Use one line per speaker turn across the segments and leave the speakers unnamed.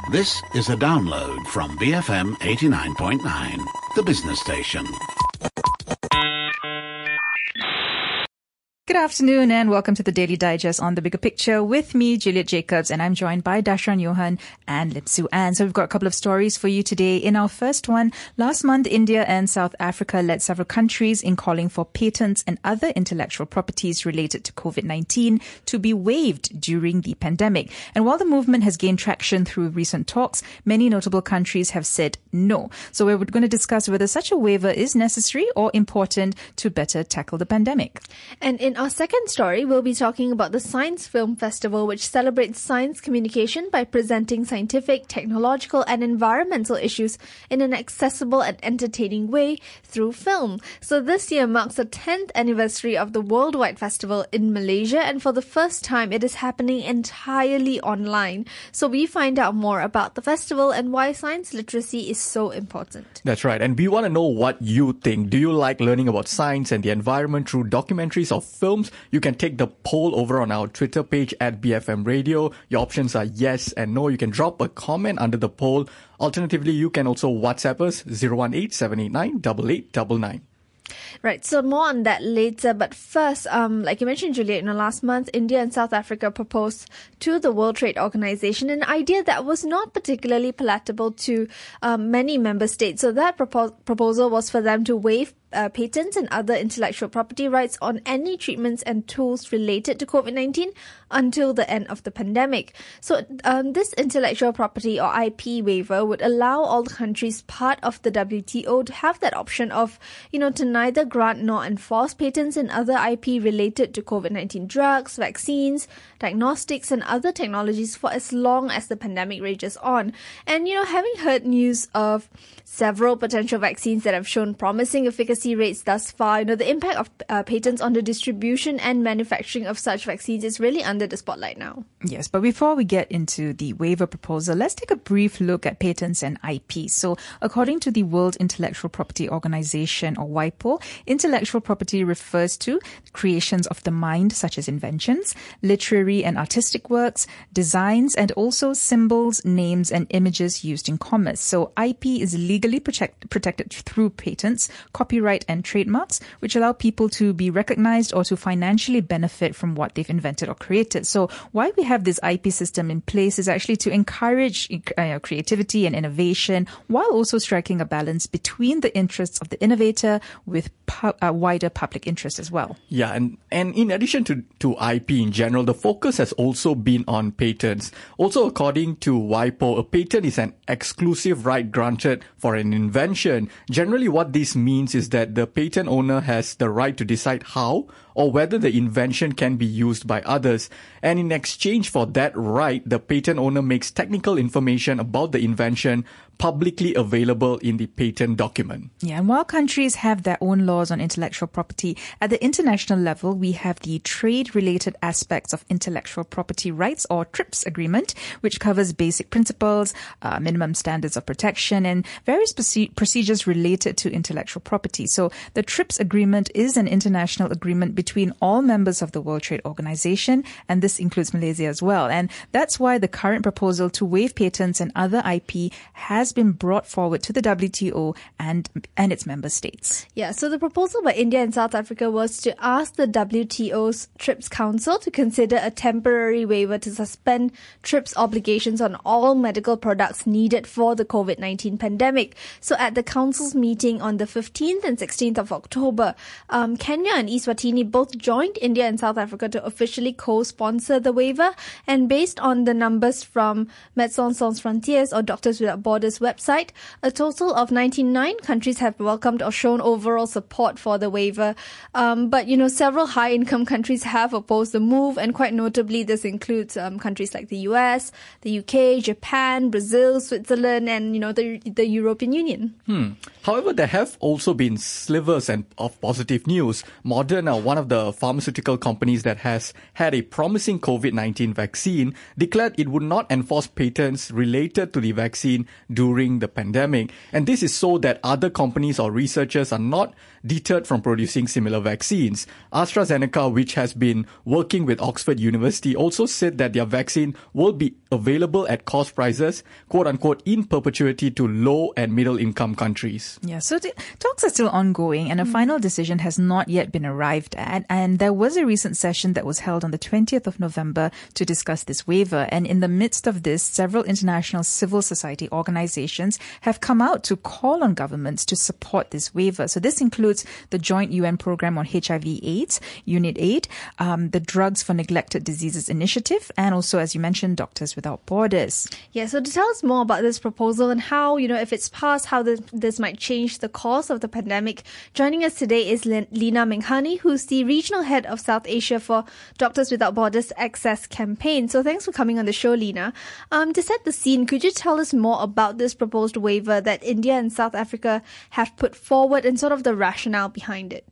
This is a download from BFM 89.9, the business station.
Good afternoon and welcome to the Daily Digest on The Bigger Picture with me, Juliet Jacobs, and I'm joined by Dashran Johan and Lip Su Ann. So we've got a couple of stories for you today. In our first one, last month, India and South Africa led several countries in calling for patents and other intellectual properties related to COVID-19 to be waived during the pandemic. And while the movement has gained traction through recent talks, many notable countries have said no. So we're going to discuss whether such a waiver is necessary or important to better tackle the pandemic.
And in our second story, we'll be talking about the Science Film Festival, which celebrates science communication by presenting scientific, technological, and environmental issues in an accessible and entertaining way through film. So this year marks the 10th anniversary of the worldwide festival in Malaysia, and for the first time, it is happening entirely online. So we find out more about the festival and why science literacy is so important.
That's right, and we want to know what you think. Do you like learning about science and the environment through documentaries or films? You can take the poll over on our Twitter page at BFM Radio. Your options are yes and no. You can drop a comment under the poll. Alternatively, you can also WhatsApp us 018-789-8899.
Right, so more on that later. But first, like you mentioned, Juliet, last month, India and South Africa proposed to the World Trade Organization an idea that was not particularly palatable to many member states. So that proposal was for them to waive patents and other intellectual property rights on any treatments and tools related to COVID-19 until the end of the pandemic. So this intellectual property or IP waiver would allow all the countries part of the WTO to have that option of, to neither grant nor enforce patents and other IP related to COVID-19 drugs, vaccines, diagnostics, and other technologies for as long as the pandemic rages on. And, having heard news of several potential vaccines that have shown promising efficacy rates thus far, the impact of patents on the distribution and manufacturing of such vaccines is really under the spotlight now.
Yes, but before we get into the waiver proposal, let's take a brief look at patents and IP. So according to the World Intellectual Property Organization, or WIPO, intellectual property refers to creations of the mind, such as inventions, literary and artistic works, designs, and also symbols, names, and images used in commerce. So IP is legally protected through patents, copyright, and trademarks, which allow people to be recognized or to financially benefit from what they've invented or created. So why we have this IP system in place is actually to encourage creativity and innovation, while also striking a balance between the interests of the innovator with wider public interest as well.
Yeah, and in addition to IP in general, the focus has also been on patents. Also, according to WIPO, a patent is an exclusive right granted for an invention. Generally, what this means is that the patent owner has the right to decide how or whether the invention can be used by others. And in exchange for that right, the patent owner makes technical information about the invention publicly available in the patent document.
Yeah, and while countries have their own laws on intellectual property, at the international level, we have the Trade-Related Aspects of Intellectual Property Rights, or TRIPS agreement, which covers basic principles, minimum standards of protection, and various procedures related to intellectual property. So the TRIPS agreement is an international agreement between all members of the World Trade Organization, and this includes Malaysia as well. And that's why the current proposal to waive patents and other IP has been brought forward to the WTO and its member states.
Yeah, so the proposal by India and South Africa was to ask the WTO's TRIPS Council to consider a temporary waiver to suspend TRIPS obligations on all medical products needed for the COVID-19 pandemic. So at the Council's meeting on the 15th and 16th of October, Kenya and Eswatini both joined India and South Africa to officially co-sponsor the waiver. And based on the numbers from Médecins Sans Frontières or Doctors Without Borders website, a total of 99 countries have welcomed or shown overall support for the waiver. But, several high-income countries have opposed the move, and quite notably, this includes countries like the US, the UK, Japan, Brazil, Switzerland, and, the European Union.
However, there have also been slivers of positive news. Moderna, one of of the pharmaceutical companies that has had a promising COVID-19 vaccine, declared it would not enforce patents related to the vaccine during the pandemic. And this is so that other companies or researchers are not deterred from producing similar vaccines. AstraZeneca, which has been working with Oxford University, also said that their vaccine will be available at cost prices, quote unquote, in perpetuity to low and middle income countries.
Yeah, so talks are still ongoing and a final decision has not yet been arrived at. And there was a recent session that was held on the 20th of November to discuss this waiver. And in the midst of this, several international civil society organizations have come out to call on governments to support this waiver. So this includes the Joint UN Program on HIV/AIDS, UNITAID, the Drugs for Neglected Diseases Initiative, and also, as you mentioned, Doctors Without Borders.
Yeah, so to tell us more about this proposal and how, if it's passed, how this might change the course of the pandemic, joining us today is Lina Menghani, who's the Regional Head of South Asia for Doctors Without Borders Access Campaign. So thanks for coming on the show, Lina. To set the scene, could you tell us more about this proposed waiver that India and South Africa have put forward and sort of the rationale behind it?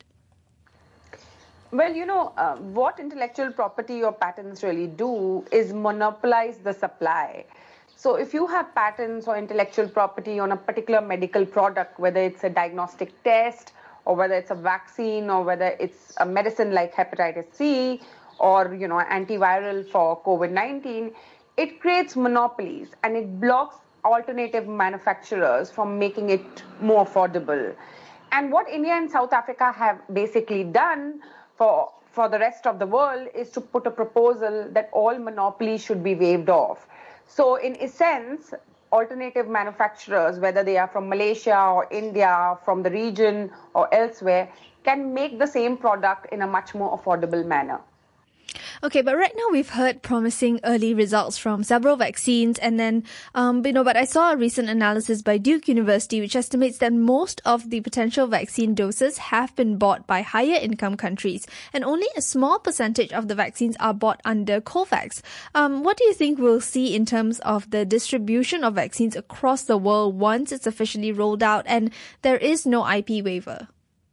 Well, what intellectual property or patents really do is monopolize the supply. So if you have patents or intellectual property on a particular medical product, whether it's a diagnostic test or whether it's a vaccine or whether it's a medicine like hepatitis C or, antiviral for COVID-19, it creates monopolies and it blocks alternative manufacturers from making it more affordable. And what India and South Africa have basically done for the rest of the world is to put a proposal that all monopolies should be waived off. So in essence, alternative manufacturers, whether they are from Malaysia or India, from the region or elsewhere, can make the same product in a much more affordable manner.
Okay, but right now we've heard promising early results from several vaccines, and then, but I saw a recent analysis by Duke University which estimates that most of the potential vaccine doses have been bought by higher income countries, and only a small percentage of the vaccines are bought under COVAX. What do you think we'll see in terms of the distribution of vaccines across the world once it's officially rolled out and there is no IP waiver?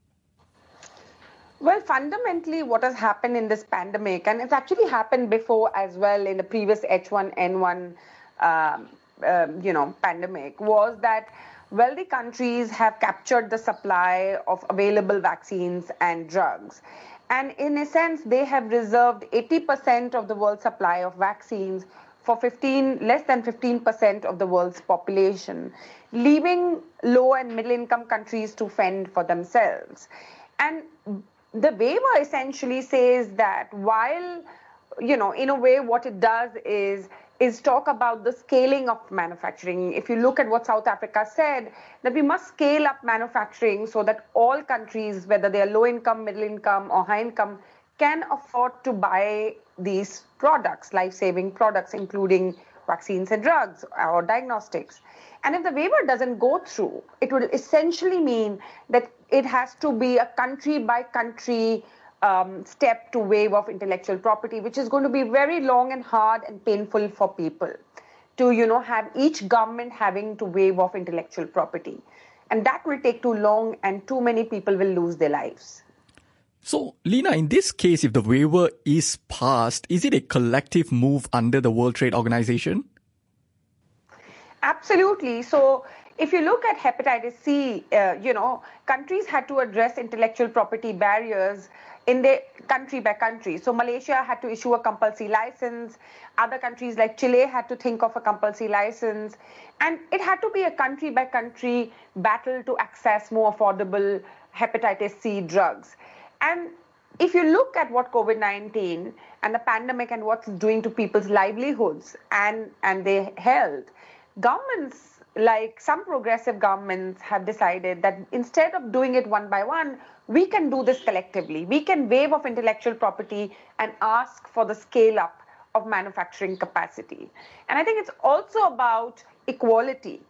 Well, fundamentally, what has happened in this pandemic, and it's actually happened before as well in the previous H1N1, pandemic, was that wealthy countries have captured the supply of available vaccines and drugs. And in a sense, they have reserved 80% of the world's supply of vaccines for less than 15% of the world's population, leaving low and middle income countries to fend for themselves. And the waiver essentially says that while, in a way what it does is talk about the scaling of manufacturing. If you look at what South Africa said, that we must scale up manufacturing so that all countries, whether they are low income, middle income or high income, can afford to buy these products, life-saving products, including vaccines and drugs or diagnostics. And if the waiver doesn't go through, it would essentially mean that it has to be a country-by-country step to waive off intellectual property, which is going to be very long and hard and painful for people to, have each government having to waive off intellectual property. And that will take too long and too many people will lose their lives.
So, Lina, in this case, if the waiver is passed, is it a collective move under the World Trade Organization?
Absolutely. So if you look at hepatitis C, countries had to address intellectual property barriers in their country by country. So Malaysia had to issue a compulsory license. Other countries like Chile had to think of a compulsory license. And it had to be a country by country battle to access more affordable hepatitis C drugs. And if you look at what COVID-19 and the pandemic and what's doing to people's livelihoods and their health, governments, like some progressive governments, have decided that instead of doing it one by one, we can do this collectively. We can waive off intellectual property and ask for the scale up of manufacturing capacity. And I think it's also about equality.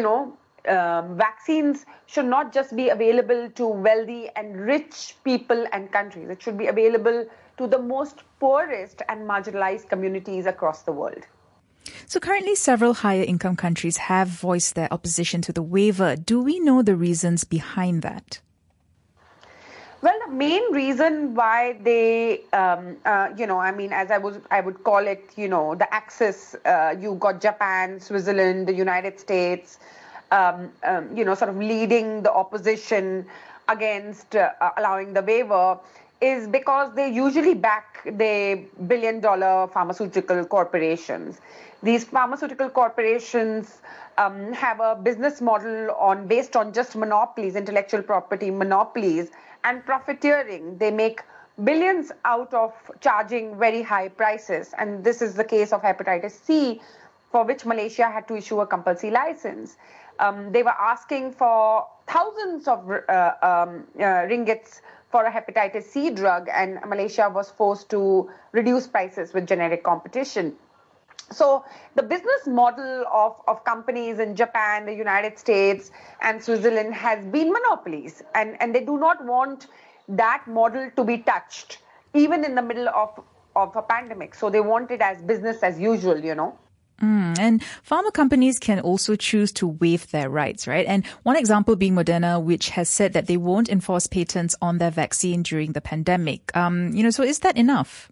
Vaccines should not just be available to wealthy and rich people and countries. It should be available to the most poorest and marginalized communities across the world.
So currently, several higher income countries have voiced their opposition to the waiver. Do we know the reasons behind that?
Well, the main reason why they, as I would call it, the axis, you got Japan, Switzerland, the United States, sort of leading the opposition against allowing the waiver, is because they usually back the billion-dollar pharmaceutical corporations. These pharmaceutical corporations have a business model based on just monopolies, intellectual property monopolies, and profiteering. They make billions out of charging very high prices. And this is the case of hepatitis C, for which Malaysia had to issue a compulsory license. They were asking for thousands of ringgits for a hepatitis C drug, and Malaysia was forced to reduce prices with generic competition. So the business model of companies in Japan, the United States, and Switzerland has been monopolies, and they do not want that model to be touched, even in the middle of a pandemic. So they want it as business as usual.
And pharma companies can also choose to waive their rights, right? And one example being Moderna, which has said that they won't enforce patents on their vaccine during the pandemic. So is that enough?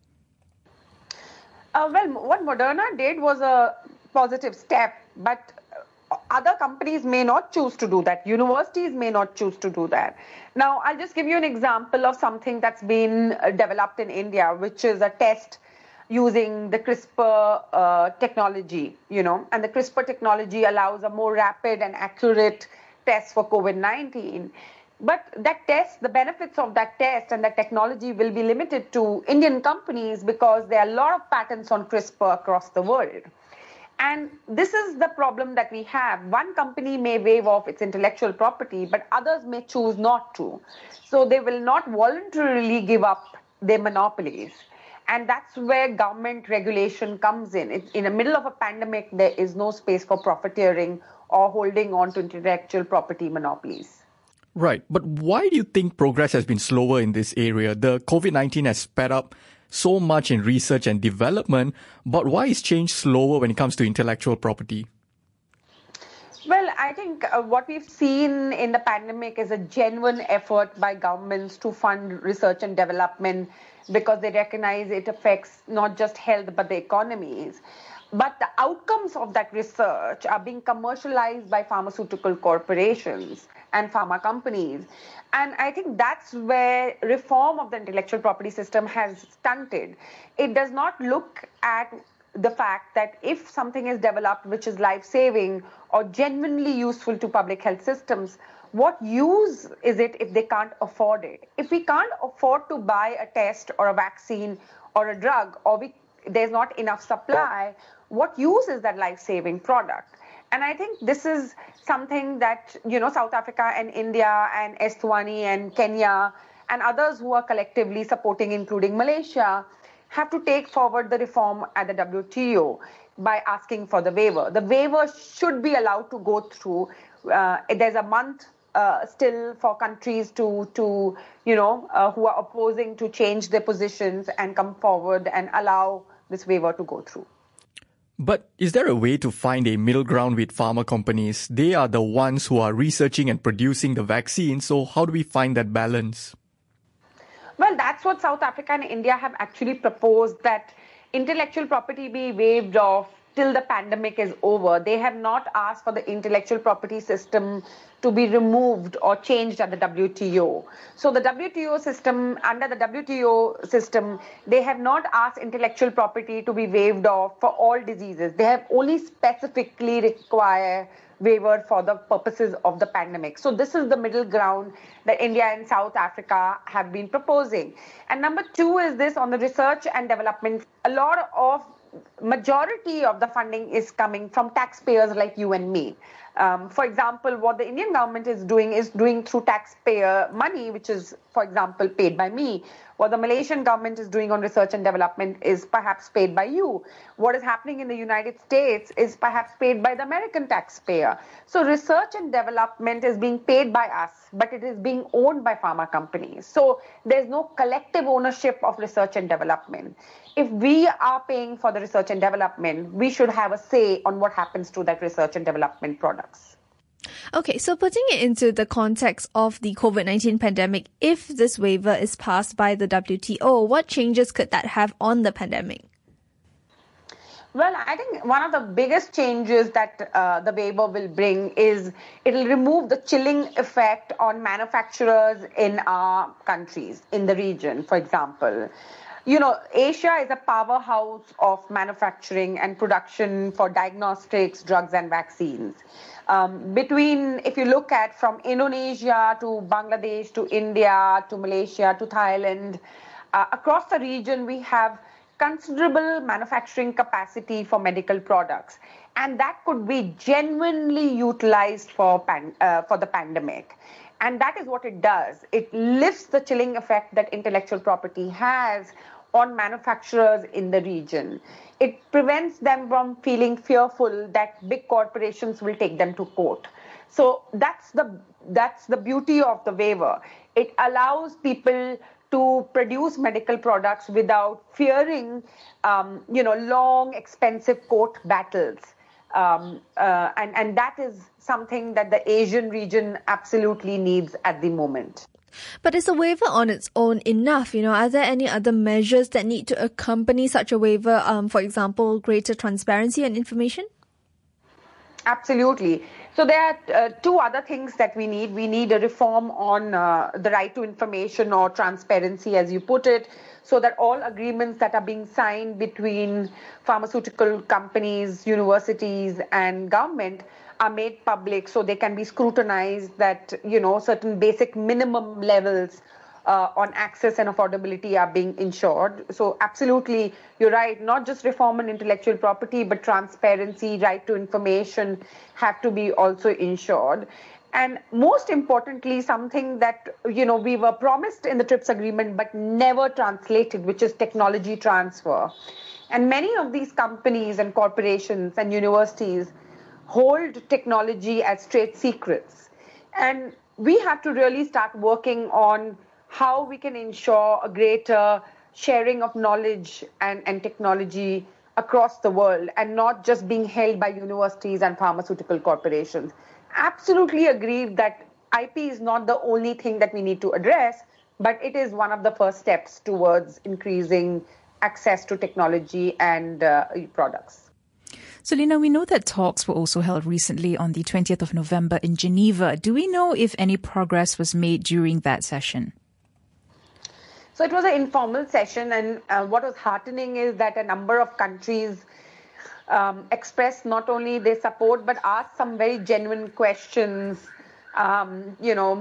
Well, what Moderna did was a positive step, but other companies may not choose to do that. Universities may not choose to do that. Now, I'll just give you an example of something that's been developed in India, which is a test using the CRISPR technology, and the CRISPR technology allows a more rapid and accurate test for COVID-19. But that test, the benefits of that test and that technology will be limited to Indian companies because there are a lot of patents on CRISPR across the world. And this is the problem that we have. One company may waive off its intellectual property, but others may choose not to. So they will not voluntarily give up their monopolies. And that's where government regulation comes in. In the middle of a pandemic, there is no space for profiteering or holding on to intellectual property monopolies.
Right. But why do you think progress has been slower in this area? The COVID-19 has sped up so much in research and development, but why is change slower when it comes to intellectual property?
Well, I think what we've seen in the pandemic is a genuine effort by governments to fund research and development because they recognize it affects not just health but the economies. But the outcomes of that research are being commercialized by pharmaceutical corporations and pharma companies. And I think that's where reform of the intellectual property system has stunted. It does not look at the fact that if something is developed which is life-saving or genuinely useful to public health systems, what use is it if they can't afford it? If we can't afford to buy a test or a vaccine or a drug, or there's not enough supply, what use is that life-saving product? And I think this is something that, South Africa and India and Eswatini and Kenya and others who are collectively supporting, including Malaysia, have to take forward the reform at the WTO by asking for the waiver. The waiver should be allowed to go through. There's a month still for countries who are opposing to change their positions and come forward and allow this waiver to go through.
But is there a way to find a middle ground with pharma companies? They are the ones who are researching and producing the vaccine, so how do we find that balance?
Well, that's what South Africa and India have actually proposed, that intellectual property be waived off till the pandemic is over. They have not asked for the intellectual property system to be removed or changed at the WTO. So the WTO system, under the WTO system, they have not asked intellectual property to be waived off for all diseases. They have only specifically require waiver for the purposes of the pandemic. So this is the middle ground that India and South Africa have been proposing. And number two is this on the research and development. A lot of majority of the funding is coming from taxpayers like you and me. For example, what the Indian government is doing through taxpayer money, which is, for example, paid by me. What the Malaysian government is doing on research and development is perhaps paid by you. What is happening in the United States is perhaps paid by the American taxpayer. So research and development is being paid by us, but it is being owned by pharma companies. So there's no collective ownership of research and development. If we are paying for the research and development, we should have a say on what happens to that research and development products.
Okay, so putting it into the context of the COVID-19 pandemic, if this waiver is passed by the WTO, what changes could that have on the pandemic?
Well, I think one of the biggest changes that the waiver will bring is it'll remove the chilling effect on manufacturers in our countries, in the region, for example. You know, Asia is a powerhouse of manufacturing and production for diagnostics, drugs, and vaccines. If you look at from Indonesia to Bangladesh to India to Malaysia to Thailand, across the region we have considerable manufacturing capacity for medical products, and that could be genuinely utilized for the pandemic. And that is what it does. It lifts the chilling effect that intellectual property has on manufacturers in the region. It prevents them from feeling fearful that big corporations will take them to court. So that's the beauty of the waiver. It allows people to produce medical products without fearing, long, expensive court battles. And that is something that the Asian region absolutely needs at the moment.
But is a waiver on its own enough? Are there any other measures that need to accompany such a waiver? For example, greater transparency and information?
Absolutely. So there are two other things that we need. We need a reform on the right to information or transparency, as you put it, so that all agreements that are being signed between pharmaceutical companies, universities, and government are made public so they can be scrutinized, that, certain basic minimum levels on access and affordability are being ensured. So absolutely, you're right, not just reform on intellectual property, but transparency, right to information have to be also ensured. And most importantly, something that, we were promised in the TRIPS agreement but never translated, which is technology transfer. And many of these companies and corporations and universities hold technology as trade secrets. And we have to really start working on how we can ensure a greater sharing of knowledge and technology across the world, and not just being held by universities and pharmaceutical corporations. Absolutely agree that IP is not the only thing that we need to address, but it is one of the first steps towards increasing access to technology and products.
So, Lina, we know that talks were also held recently on the 20th of November in Geneva. Do we know if any progress was made during that session?
So it was an informal session, and what was heartening is that a number of countries expressed not only their support but asked some very genuine questions, asking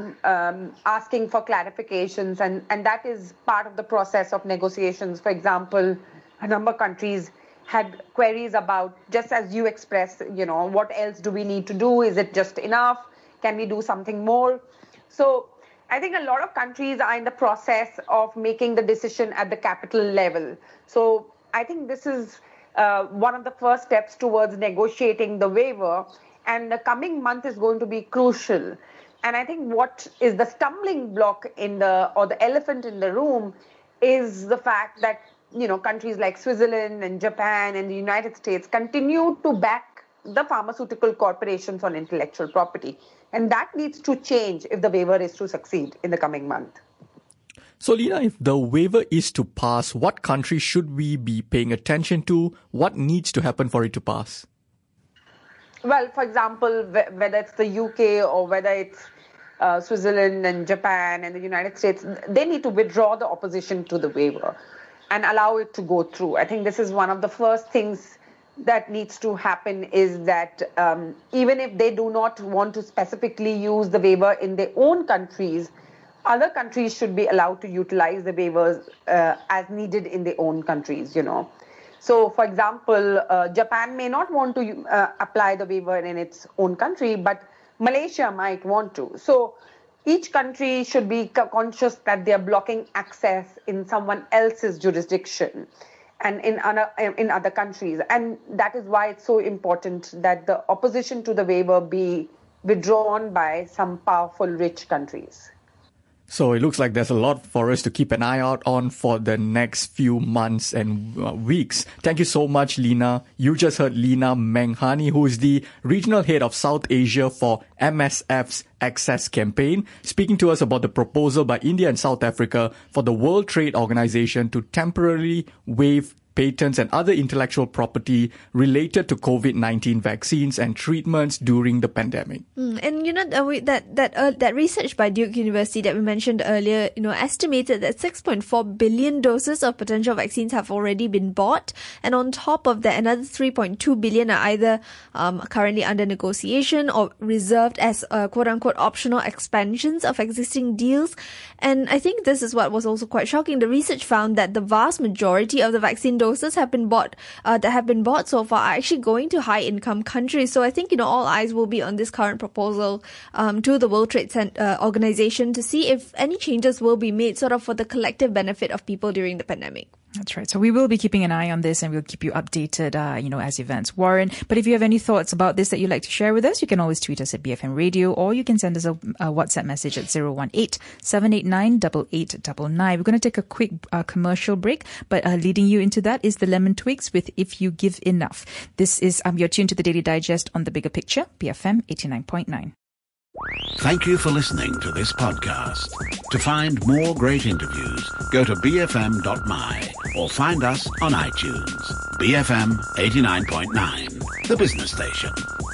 for clarifications, and that is part of the process of negotiations. For example, a number of countries had queries about, just as you expressed, what else do we need to do? Is it just enough? Can we do something more? So I think a lot of countries are in the process of making the decision at the capital level. So I think this is one of the first steps towards negotiating the waiver. And the coming month is going to be crucial. And I think what is the stumbling block or the elephant in the room is the fact that, countries like Switzerland and Japan and the United States continue to back the pharmaceutical corporations on intellectual property. And that needs to change if the waiver is to succeed in the coming month.
So, Lina, if the waiver is to pass, what country should we be paying attention to? What needs to happen for it to pass?
Well, for example, whether it's the UK or whether it's Switzerland and Japan and the United States, they need to withdraw the opposition to the waiver and allow it to go through. I think this is one of the first things that needs to happen, is that even if they do not want to specifically use the waiver in their own countries, other countries should be allowed to utilize the waivers as needed in their own countries, So, for example, Japan may not want to apply the waiver in its own country, but Malaysia might want to. So each country should be conscious that they are blocking access in someone else's jurisdiction and in other countries. And that is why it's so important that the opposition to the waiver be withdrawn by some powerful, rich countries.
So it looks like there's a lot for us to keep an eye out on for the next few months and weeks. Thank you so much, Lina. You just heard Lina Menghani, who is the regional head of South Asia for MSF's Access campaign, speaking to us about the proposal by India and South Africa for the World Trade Organization to temporarily waive patents and other intellectual property related to COVID-19 vaccines and treatments during the pandemic.
And that research by Duke University that we mentioned earlier, estimated that 6.4 billion doses of potential vaccines have already been bought, and on top of that, another 3.2 billion are either currently under negotiation or reserved as quote-unquote optional expansions of existing deals. And I think this is what was also quite shocking. The research found that the vast majority of the vaccine doses have been bought so far are actually going to high-income countries. So I think all eyes will be on this current proposal to the World Trade Organization to see if any changes will be made sort of for the collective benefit of people during the pandemic.
That's right. So we will be keeping an eye on this and we'll keep you updated, as events warrant. But if you have any thoughts about this that you'd like to share with us, you can always tweet us at BFM Radio, or you can send us a WhatsApp message at 018-789-8899. We're going to take a quick commercial break, but leading you into that is the Lemon Twigs with If You Give Enough. This is, you're tuned to the Daily Digest on The Bigger Picture, BFM 89.9.
Thank you for listening to this podcast. To find more great interviews, go to bfm.my or find us on iTunes. BFM 89.9, the business station.